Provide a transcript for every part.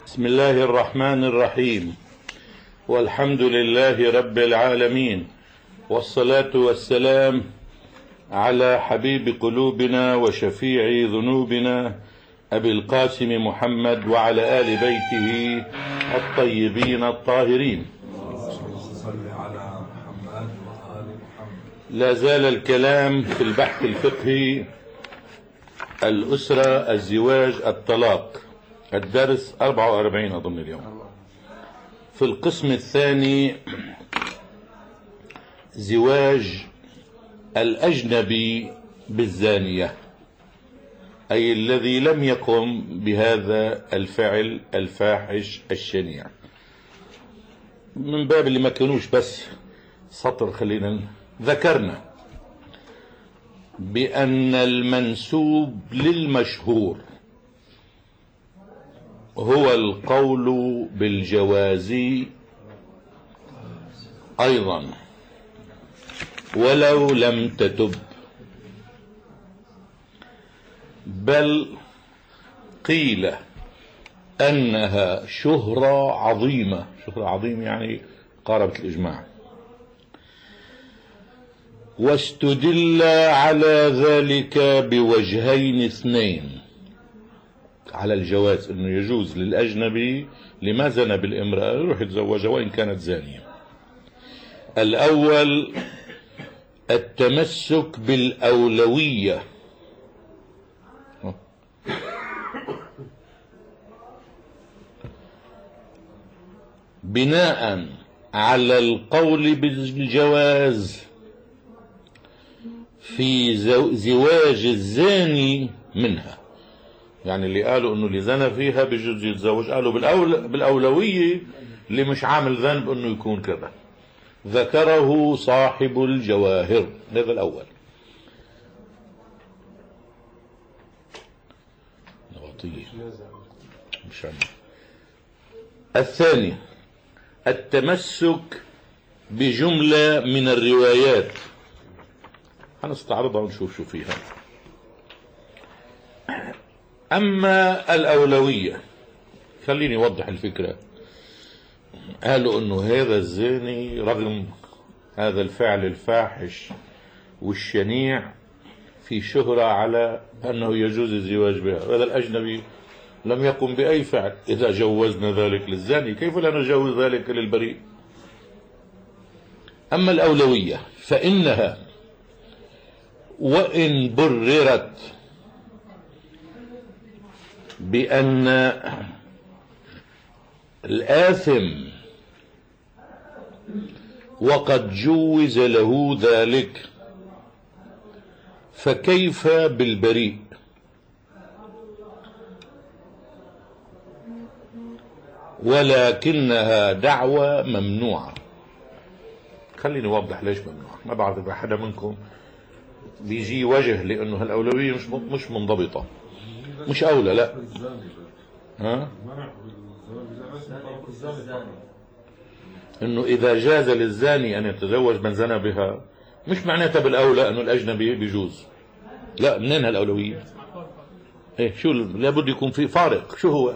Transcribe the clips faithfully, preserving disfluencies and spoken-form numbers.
بسم الله الرحمن الرحيم، والحمد لله رب العالمين، والصلاة والسلام على حبيب قلوبنا وشفيع ذنوبنا أبي القاسم محمد وعلى آل بيته الطيبين الطاهرين. لا زال الكلام في البحث الفقهي، الأسرة، الزواج، الطلاق، الدرس أربعة وأربعين أظن اليوم. في القسم الثاني زواج الأجنبي بالزانية، أي الذي لم يقم بهذا الفعل الفاحش الشنيع. من باب اللي ما كانوش بس سطر، خلينا ذكرنا بأن المنسوب للمشهور هو القول بالجواز أيضا ولو لم تتب، بل قيل أنها شهرة عظيمة. شهرة عظيمة يعني قاربت الإجماع. واستدل على ذلك بوجهين اثنين على الجواز، انه يجوز للأجنبي لما زنى بالامرأة يروح يتزوجها وإن كانت زانية. الأول التمسك بالأولوية، بناء على القول بالجواز في زواج الزاني منها. يعني اللي قالوا انه اللي زنى فيها بيجوز يتزوج، قالوا بالأول بالأولوية اللي مش عامل ذنب انه يكون كذا. ذكره صاحب الجواهر، هذا الأول. مش الثاني التمسك بجملة من الروايات، هنستعرضها ونشوف شو فيها. أما الأولوية، خليني أوضح الفكرة. قالوا أنه هذا الزاني رغم هذا الفعل الفاحش والشنيع في شهرة على أنه يجوز الزواج بها، هذا الأجنبي لم يقم بأي فعل. إذا جوزنا ذلك للزاني كيف لا نجوز ذلك للبريء؟ أما الأولوية فإنها وإن بررت بأن الآثم وقد جوز له ذلك، فكيف بالبريء؟ ولكنها دعوة ممنوعة. خليني أوضح ليش ممنوعة. ما بعرف إذا حدا منكم بيجي وجه لأنه هالأولوية مش مش منضبطة، مش أولى، لا. ها؟ إنه إذا جاز للزاني أن يتزوج من زنى بها مش معناتها بالأولى إنه الأجنبي بيجوز، لا. منين هالأولوية؟ إيه شو لابد يكون في فارق. شو هو؟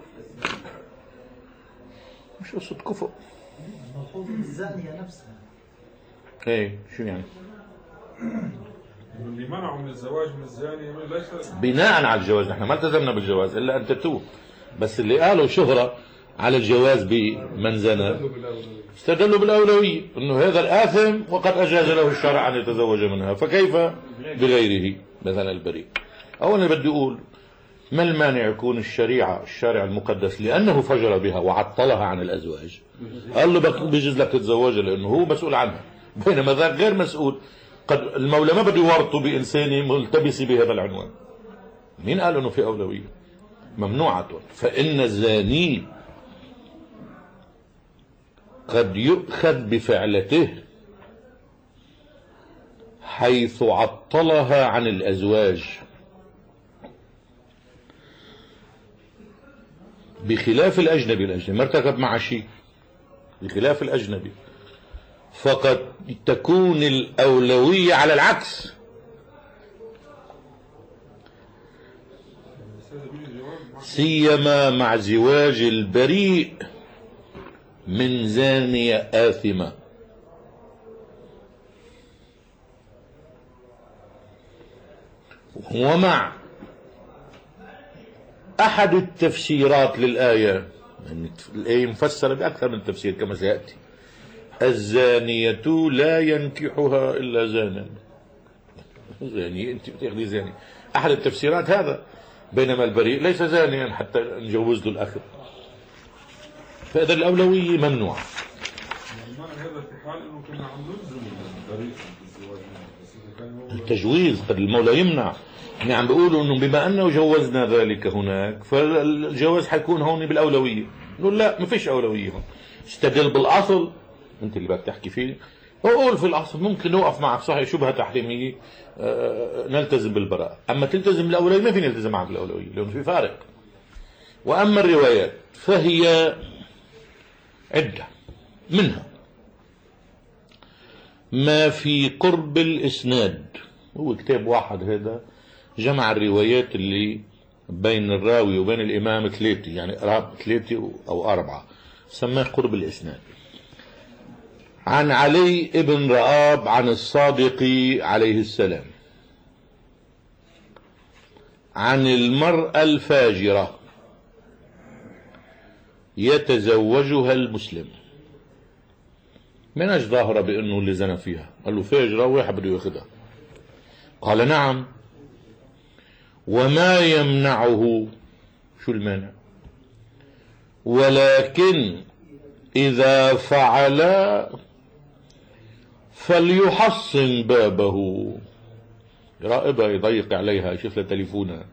مش قصة كفؤ، المفروض الزانية نفسها. ايه شو يعني؟ اللي منعوا من الزواج من الزانية بناء على الجواز. نحن ما التزمنا بالجواز الا ان تتوب، بس اللي قالوا شهرة على الجواز بمن زنى استدلوا بالأولوية، انه هذا الآثم وقد اجاز له الشرع ان يتزوج منها، فكيف بغيره مثلا البريء؟ اولا بدي اقول ما المانع يكون الشريعة الشارع المقدس لأنه فجر بها وعطلها عن الأزواج قال له بيجوز لك تتزوجها لأنه هو مسؤول عنها، بينما ذاك غير مسؤول. قد المولى ما بده يورطه بإنسان ملتبس بهذا العنوان. مين قال أنه في أولوية؟ ممنوعة. فإن الزاني قد يؤخذ بفعلته حيث عطلها عن الأزواج، بخلاف الأجنبي. الأجنبي ما ارتكب مع شيء، بخلاف الأجنبي فقد تكون الأولوية على العكس. سيما مع زواج البريء من زانية آثمة. ومع أحد التفسيرات للآية، يعني الآية مفسرة بأكثر من تفسير كما سيأتي، الزانية لا ينكحها إلا زانا. يعني أنت بتاخذي زاني، أحد التفسيرات هذا، بينما البريء ليس زانيا حتى نجوز له الأخذ. فإذا الأولوية ممنوعة. هذا في حال انه كنا عم نلزم البريء بالزواج، بس اذا كان التجويز قد المولى يمنع. يعني عم بيقولوا انه بما انه جوزنا ذلك هناك فالجواز حيكون هون بالاولويه. نقول لا، ما فيش اولويه هون. استدل بالاصل، انت اللي بدك تحكي فيه. اقول في الاصل ممكن نوقف معك صحيح شبهه تحريميه، آه نلتزم بالبراءه، اما تلتزم بالاولويه ما في نلتزم معك بالاولويه لانه في فارق. واما الروايات فهي عده، منها ما في قرب الاسناد، هو كتاب واحد هذا جمع الروايات اللي بين الراوي وبين الإمام ثلاثة، يعني ثلاثة أو أربعة، سماه قرب الإسناد. عن علي ابن رآب عن الصادق عليه السلام عن المرأة الفاجرة يتزوجها المسلم. من أجل ظاهرة بأنه اللي زنى فيها، قال له فاجرة واحد بده ياخذها، قال نعم، وما يمنعه، شو المانع؟ ولكن إذا فعل فليحصن بابه، يراقبها يضيق عليها يشوف لها تليفونها،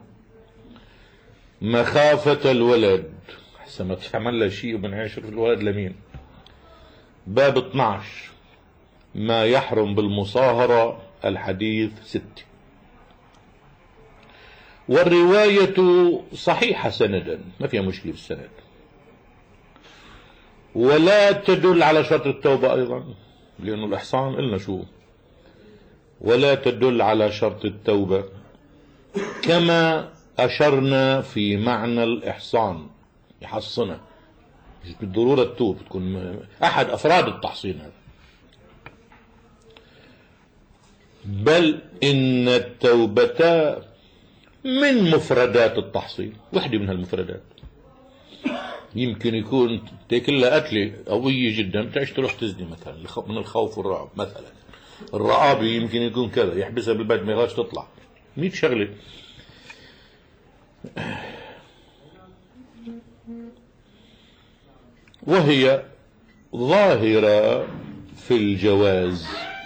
مخافة الولد، حسن ما تعمل لها شيء وبنعيش الولد لمين. باب اثنعش ما يحرم بالمصاهرة، الحديث ستة. والرواية صحيحة سندا، ما فيها مشكلة بالسند، ولا تدل على شرط التوبة أيضا، لأنه الإحصان قلنا شو، ولا تدل على شرط التوبة، كما أشرنا في معنى الإحصان، يحصنها مش بالضرورة التوب، تكون أحد أفراد التحصين هذا. بل إن التوبة من مفردات التحصين، وحدة من هالمفردات. يمكن يكون تاكلها قتلة قوية جدا بتعيش تروح تزني مثلا من الخوف والرعب مثلا. الرعابي يمكن يكون كذا، يحبسها بالبيت ما يغاش تطلع، مية شغلة. وهي ظاهرة في الجواز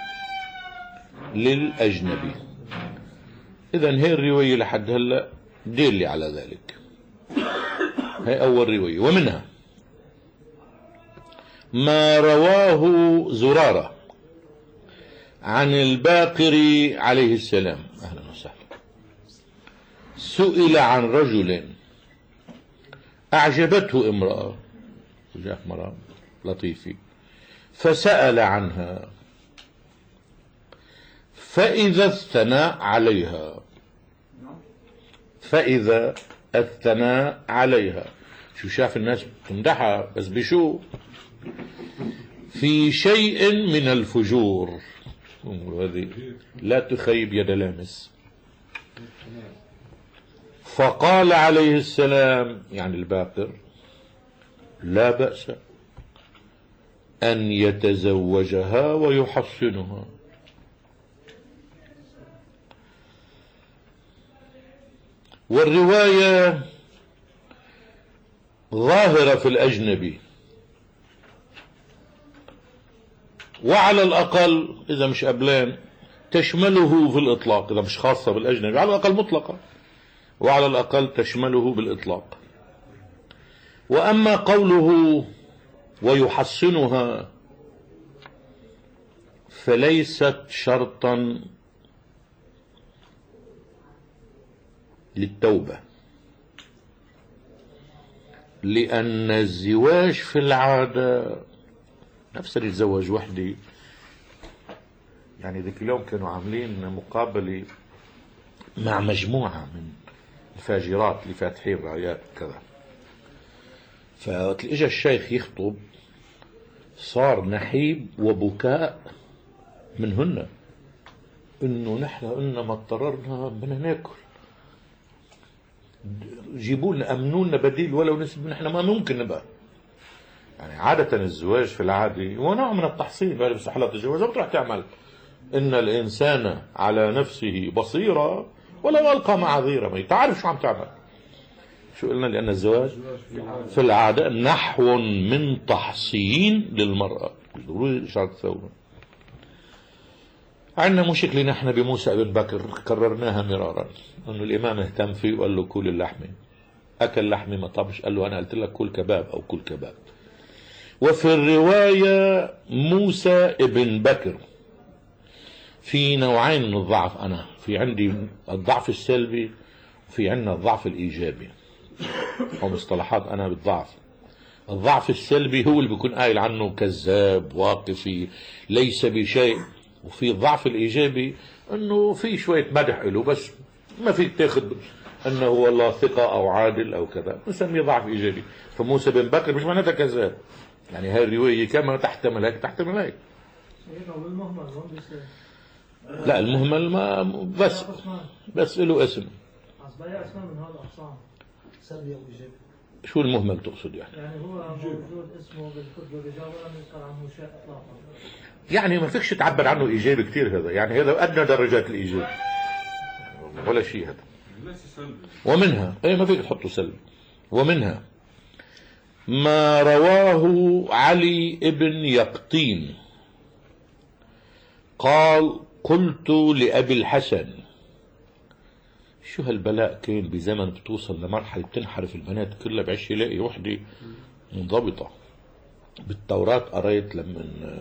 للأجنبي. إذن هي الرواية لحد هلأ دليل على ذلك. هي أول رواية. ومنها ما رواه زرارة عن الباقر عليه السلام، أهلا وسهلا، سئل عن رجل أعجبته امرأة، جاء مرأة لطيفة فسأل عنها، فإذا الثنى عليها، فإذا الثنى عليها، شو شاف الناس تمدحها بس بشو؟ في شيء من الفجور، هذه لا تخيب يد لامس. فقال عليه السلام، يعني الباقر، لا بأس أن يتزوجها ويحصنها. والرواية ظاهرة في الأجنبي، وعلى الأقل إذا مش قبلان تشمله في الإطلاق، إذا مش خاصة بالأجنبي على الأقل مطلقة، وعلى الأقل تشمله بالإطلاق. وأما قوله ويحصنها فليست شرطا للتوبة، لأن الزواج في العادة نفس اللي يتزوج وحدي. يعني ذيك اليوم كانوا عاملين مقابلة مع مجموعة من الفاجرات اللي فاتحين رايات كذا. فوقت اجى الشيخ يخطب صار نحيب وبكاء منهن، انه نحن قلنا ما اضطررنا بدنا ناكل، جيبوا لنا امنوا لنا بديل ولو نسبة، نحن ما ممكن نبقى. يعني عادة الزواج في العادة هو نوع من التحصيل، بعد بس حالات الزواج ما بتروح تعمل ان الانسان على نفسه بصيرة ولو القى معاذيره، ما تعرف شو عم تعمل. شو قلنا؟ لان الزواج في العادة نحو من تحصين للمرأة، ضروري شرط ثوبه. عندنا مشكلة نحن بموسى بن بكر كررناها مرارا، انه الامام اهتم فيه وقال له كل اللحمة، اكل لحمة ما طبش، قال له انا قلت لك كل كباب او كل كباب. وفي الرواية موسى ابن بكر في نوعين من الضعف، انا في عندي الضعف السلبي وفي عندنا الضعف الايجابي، او مصطلحات انا بالضعف. الضعف السلبي هو اللي بيكون قايل عنه كذاب واقفي ليس بشيء، وفي الضعف الايجابي انه في شويه مدح له بس ما فيك تاخذ انه والله ثقه او عادل او كذا، بنسميه ضعف ايجابي. فموسى بن بكر مش معناتها كذاب، يعني هاي الروايه كما تحتمل هيك تحتمل هيك. لا المهمل ما بس بس له اسم. شو المهمل تقصد يعني؟ يعني هو موجود اسمه بالكتب والرجال ولم يذكر عنه شيء اطلاقا. يعني ما فيكش تعبر عنه ايجابي كثير، هذا يعني هذا ادنى درجات الايجاب ولا شيء هذا. ومنها ايه ما فيك تحطه سلبي. ومنها ما رواه علي ابن يقطين قال قلت لأبي الحسن، شو هالبلاء كان بزمن بتوصل لمرحلة بتنحرف البنات كلها بعش يلاقي وحدة منضبطة. بالتوراة قريت لما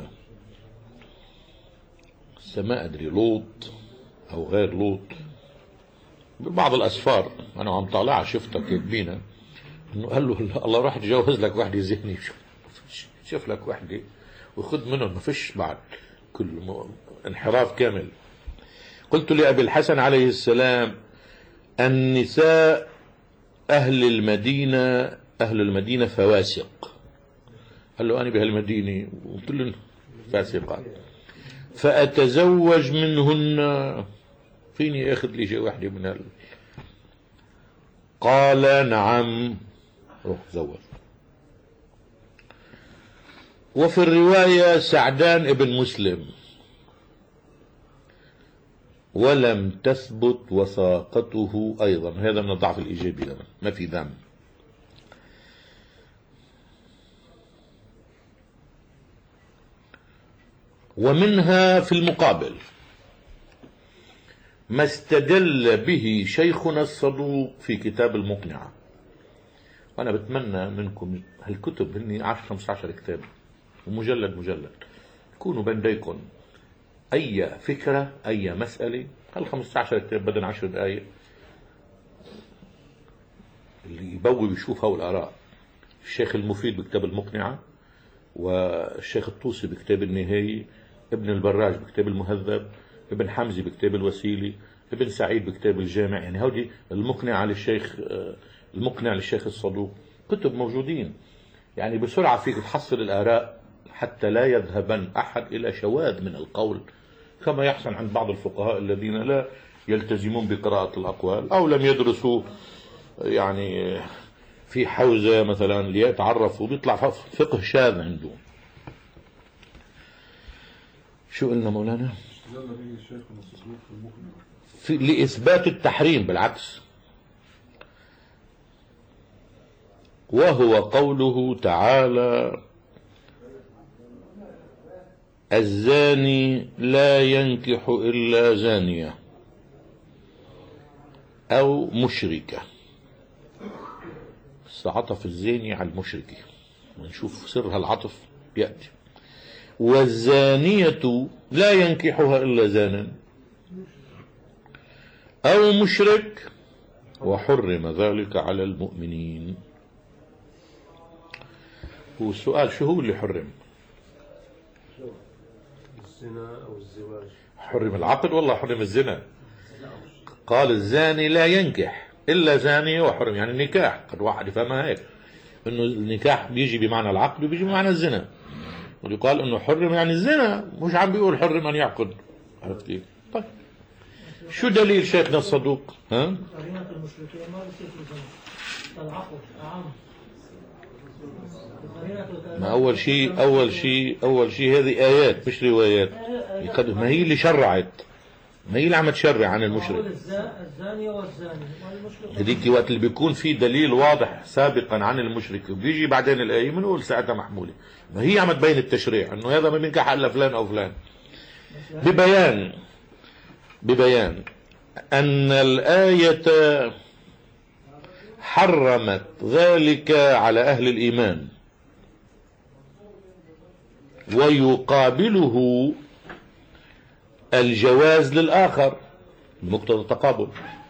ما أدري لوط أو غير لوط ببعض الأسفار أنا عم طالعها شفتها كاتبينها إنه قال له الله راح يتجوز لك وحدة ذهني، شوف لك وحدة وخذ منهم، ما فيش بعد كل انحراف كامل. قلت لأبي الحسن عليه السلام النساء أهل المدينة أهل المدينة فواسق. قال له أنا بهالمدينة وكل فاسقات، فأتزوج منهن، فيني أخذ لي شيء واحدة من هال. قال نعم، روح تزوج. وفي الرواية سعدان ابن مسلم ولم تثبت وثاقته أيضا، هذا من الضعف الإيجابي، ما في دم. ومنها في المقابل ما استدل به شيخنا الصدوق في كتاب المقنعة. وأنا بتمنى منكم هالكتب هني عشرة خمسة عشر كتاب ومجلد مجلد تكونوا بين ديكم أي فكرة أي مسألة، هال خمسة عشر كتاب بدن عشر دقائق اللي يبوي بيشوف هاو الآراء. الشيخ المفيد بكتاب المقنعة، والشيخ الطوسي بكتاب النهاية، ابن البراج بكتاب المهذب، ابن حمزي بكتاب الوسيلي، ابن سعيد بكتاب الجامع. يعني هودي المقنع للشيخ المقنع للشيخ الصدوق كتب موجودين، يعني بسرعة فيك تحصل الآراء حتى لا يذهبن أحد إلى شواذ من القول كما يحصل عند بعض الفقهاء الذين لا يلتزمون بقراءة الأقوال أو لم يدرسوا يعني في حوزة مثلا ليتعرفوا، بيطلع فقه شاذ عندهم. شو قلنا مولانا؟ في لإثبات التحريم بالعكس، وهو قوله تعالى الزاني لا ينكح إلا زانية أو مشركة. عطف الزاني على المشركة، ونشوف سر هالعطف يأتي. والزانية لا ينكحها إلا زانا أو مشرك وحرم ذلك على المؤمنين. والسؤال شو هو اللي حرم؟ الزنا أو الزواج. حرم العقد والله حرم الزنا. قال الزاني لا ينكح إلا زانية وحرم، يعني النكاح قد واحد يفهمها هيك، إنه النكاح بيجي بمعنى العقد وبيجي بمعنى الزنا، ويقال إنه حرم يعني الزنا، مش عم بيقول حرم أن يعقد. عرفت كيف؟ طيب شو دليل شيخنا الصدوق؟ ها؟ قرينة المشركين ما بصير في زنا، العقد أعم. ما أول شيء أول شيء أول شيء هذه آيات مش روايات، ما هي اللي شرعت، ما هي اللي عم تشرع عن المشرك. الزانية والزاني هذيك وقت اللي بيكون في دليل واضح سابقا عن المشرك وبيجي بعدين الآية بنقول ساعتها محمولة. ما هي عم تبين التشريع انه هذا ما بينكح الا فلان او فلان، ببيان ببيان ان الآية حرمت ذلك على اهل الايمان، ويقابله الجواز للآخر بمقتضى التقابل،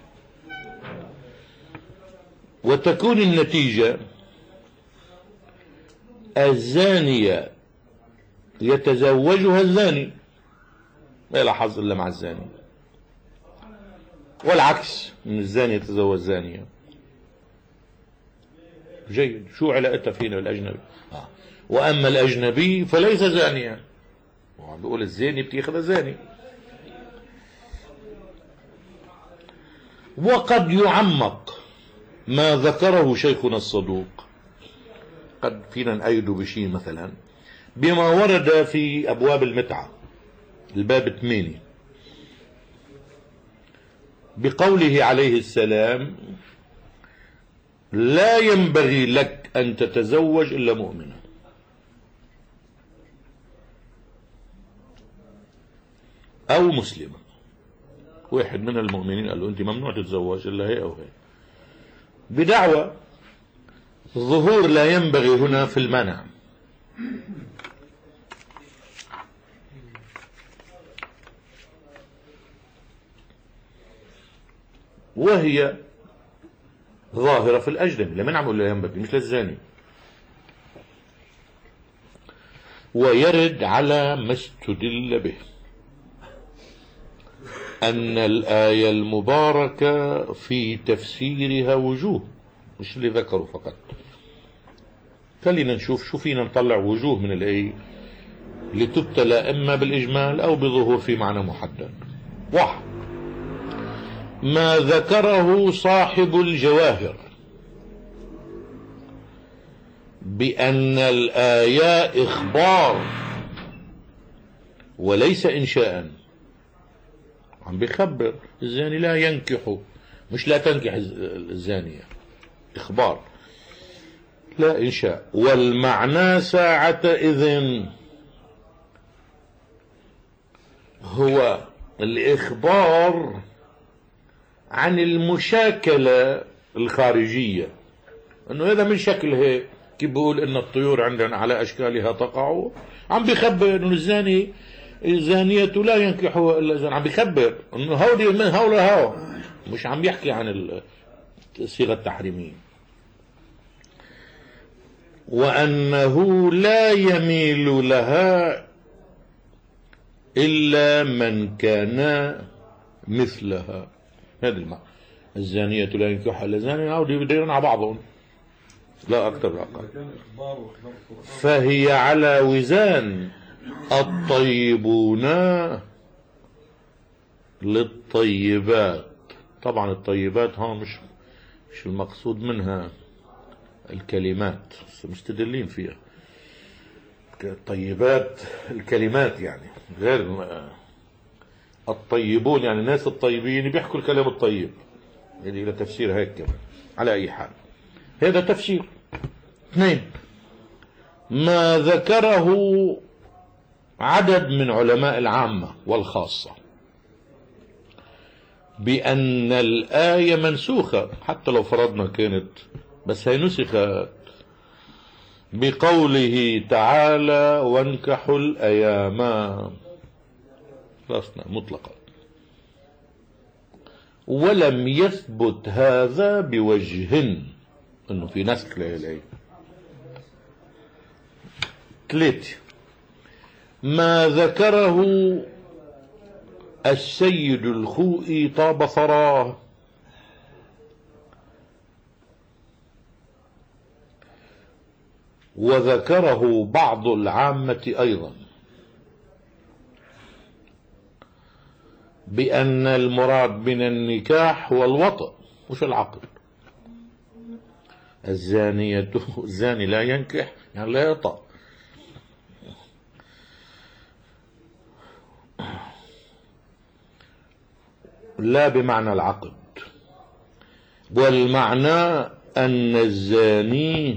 وتكون النتيجة الزانية يتزوجها الزاني، ما لا حظ إلا مع الزاني، والعكس من الزاني يتزوج زانية. جيد، شو علاقتها فينا الأجنبي؟ آه. وأما الأجنبي فليس زانيا، وعم بيقول الزاني بتاخذ زاني. وقد يعمق ما ذكره شيخنا الصدوق، قد فينا نأيده بشيء مثلا بما ورد في أبواب المتعة الباب ثمانية بقوله عليه السلام: لا ينبغي لك أن تتزوج إلا مؤمنا. أو مسلما. واحد من المؤمنين قال له أنت ممنوع تتزوج إلا هي أو هي، بدعوى ظهور لا ينبغي هنا في المنع. وهي ظاهرة في الأجنبي، لمن عم يقول لا ينبغي؟ مش للزاني. ويرد على ما استدل به أن الآية المباركة في تفسيرها وجوه، مش اللي ذكروا فقط. خلينا نشوف شو فينا نطلع وجوه من الآية لتبتلى إما بالإجمال أو بظهور في معنى محدد. واحد، ما ذكره صاحب الجواهر بأن الآية إخبار وليس إنشاء. عم بيخبر الزاني لا ينكح، مش لا تنكح الزانية، إخبار لا إنشاء. والمعنى ساعة إذن هو الإخبار عن المشاكلة الخارجية، أنه هذا من شكل هيك، كيف بقول إن الطيور عندنا على أشكالها تقع. عم بيخبر إنه الزاني الزانية لا ينكحها إلا زان، عم بيخبر إنه هودي من هولا هو، مش عم يحكي عن الصيغة التحريمية. وأنه لا يميل لها إلا من كان مثلها. هذا المعنى، الزانية لا ينكحها إلا زان، هودي بديرون على بعضهم لا أكثر لا أقل. فهي على وزان الطيبون للطيبات. طبعا الطيبات هون مش مش المقصود منها الكلمات، مستدلين فيها الطيبات الكلمات، يعني غير الطيبون، يعني الناس الطيبين بيحكوا الكلام الطيب، يعني إلى تفسير هيك كمان. على أي حال هذا تفسير. اثنين، ما ذكره عدد من علماء العامة والخاصة بأن الآية منسوخة، حتى لو فرضنا كانت، بس هي نسخت بقوله تعالى: وانكحوا الأيام، خلصنا مطلقا. ولم يثبت هذا بوجه انه في نسخ للآية. ثلاثة، ما ذكره السيد الخوئي طاب ثراه وذكره بعض العامة أيضا بأن المراد من النكاح هو الوطء مش العقد. الزانية الزاني لا ينكح يعني لا يطأ. لا بمعنى العقد، والمعنى أن الزاني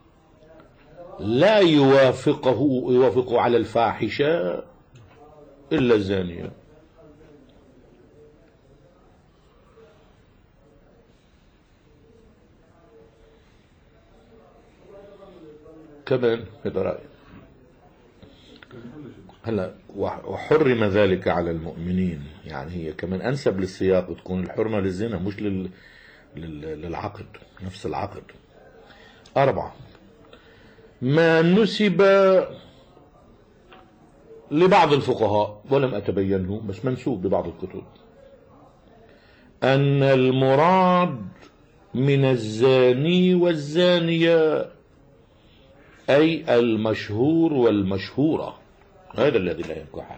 لا يوافقه يوافق على الفاحشة إلا الزانية. كمان هذا رأي. هلا وحرم ذلك على المؤمنين، يعني هي كمان أنسب للسياق تكون الحرمة للزنا مش لل... لل... للعقد، نفس العقد. أربعة، ما نسب لبعض الفقهاء ولم أتبينه بس منسوب لبعض الكتب أن المراد من الزاني والزانية أي المشهور والمشهورة، هذا الذي لا ينكحها.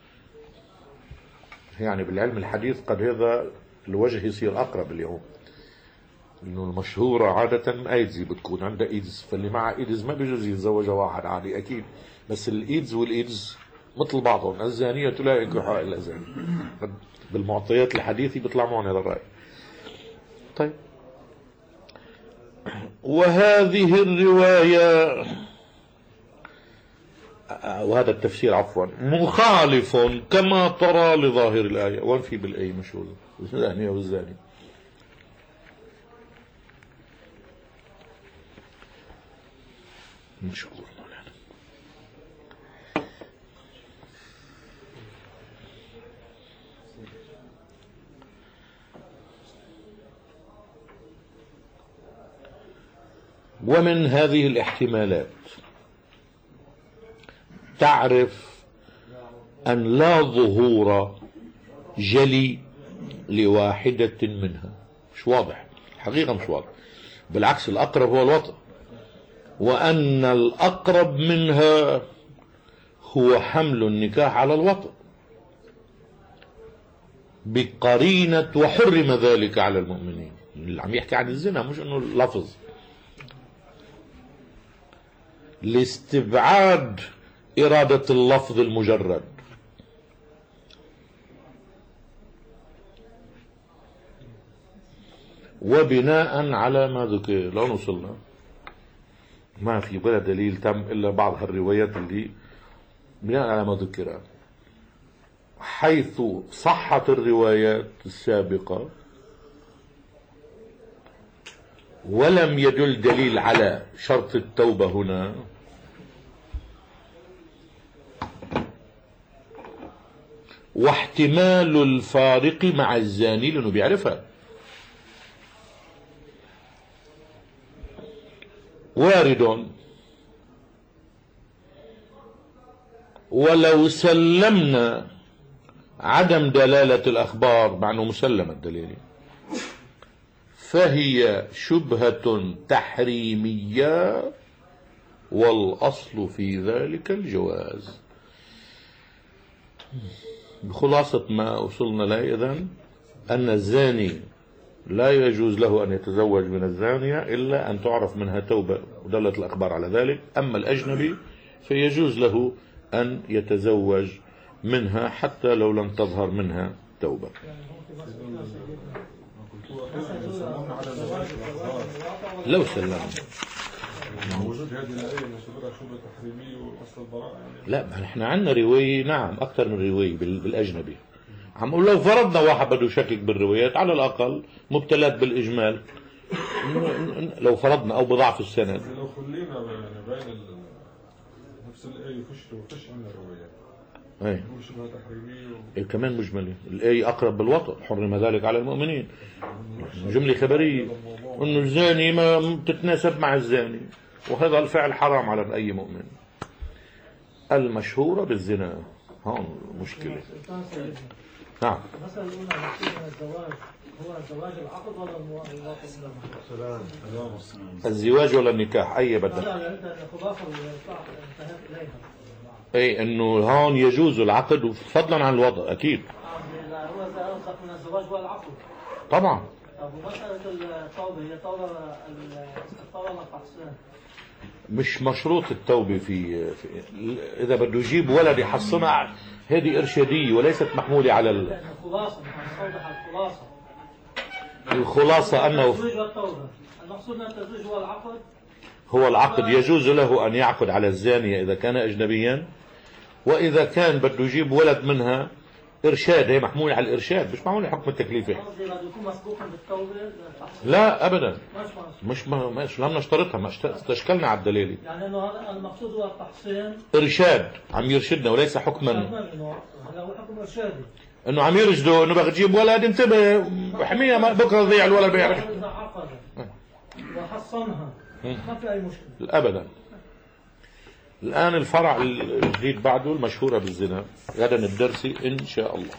يعني بالعلم الحديث قد هذا الوجه يصير أقرب اليوم، إنه المشهورة عادة ايدز بتكون عندها ايدز، فاللي معها ايدز ما بيجوز يتزوج واحد عادي أكيد، بس الايدز والايدز مثل بعضهم، الزانية لا ينكحها إلا زاني. بالمعطيات الحديثي بيطلع معنا هذا الرأي. طيب، وهذه الرواية وهذا التفسير عفوا مخالف كما ترى لظاهر الآية. وين في بالآية مشهور الزانية والزاني؟ مشكور مولانا. ومن هذه الاحتمالات تعرف أن لا ظهور جلي لواحدة منها، مش واضح الحقيقة، مش واضح، بالعكس الأقرب هو الوطء، وأن الأقرب منها هو حمل النكاح على الوطء بقرينة وحرم ذلك على المؤمنين. اللي عم يحكي عن الزنا مش انه اللفظ، لاستبعاد إرادة اللفظ المجرد. وبناء على ما ذكر لو وصلنا ما في ولا دليل تم إلا بعض هالروايات اللي بناء على ما ذكر، حيث صحت الروايات السابقة ولم يدل دليل على شرط التوبة هنا، واحتمال الفارق مع الزاني لأنه بيعرفها وارد. ولو سلمنا عدم دلالة الأخبار مع أنه مسلم الدليل، فهي شبهة تحريمية والأصل في ذلك الجواز. بخلاصة ما وصلنا له إذن أن الزاني لا يجوز له أن يتزوج من الزانية إلا أن تعرف منها توبة ودلت الأخبار على ذلك. أما الأجنبي فيجوز له أن يتزوج منها حتى لو لم تظهر منها توبة. لو سلمنا وجود هذه الآية نعتبرها شبهة تحريمية وأصل البراءة يعني. لا نحن عندنا رواية، نعم أكثر من رواية بالأجنبي. عم أقول لو فرضنا واحد بده يشكك بالروايات على الأقل مبتلات بالإجمال، لو فرضنا أو بضعف السند. لو خلينا يعني بين نفس الآية فش وفش عندنا روايات. أي. شبهة تحريمية و... إيه كمان مجملة. الآية أقرب بالوطء، حرم ذلك على المؤمنين، جملة خبرية إنه الزاني ما تتناسب مع الزاني، وهذا الفعل حرام على أي مؤمن. المشهورة بالزنا هون مشكلة. نعم. مثلا يقولون المقصود من الزواج هو الزواج العقد ولا الواقع؟ الزواج ولا النكاح أي بدل؟ لا لا انت الخلاصه اللي انتهت اليها. أي أنه هون يجوز العقد فضلا عن الوضع أكيد. لا هو قصدك من الزواج هو العقد. طبعا. طب ومساله التوبه هي توبه التوبه للتحصين. مش مشروط التوبة في, في إذا بده يجيب ولد يحصنها هذه إرشادية وليست محمولة على ال... الخلاصة نستوضح الخلاصة. الخلاصة أنه التزويج والتوبة المقصود من التزويج هو العقد. هو العقد يجوز له أن يعقد على الزانية إذا كان أجنبيا، وإذا كان بده يجيب ولد منها إرشاد، هي محمولة على الإرشاد مش محمولة حكم التكليفة. قصدي بده يكون مسبوقا بالتوبة. لا أبدا مش مش ما مش لم نشترطها، ما استشكلنا على الدليل. يعني انه هذا المقصود هو التحصين إرشاد، عم يرشدنا وليس حكما. هذا هو حكم إرشادي إنه عم يرشده إنه بدك تجيب ولد انتبه احميها ما بكره يضيع الولد بيعرف. إذا عقد وحصنها ما في أي مشكلة أبدا. الآن الفرع الجديد بعده المشهورة بالزنا، غدا الدرسي إن شاء الله.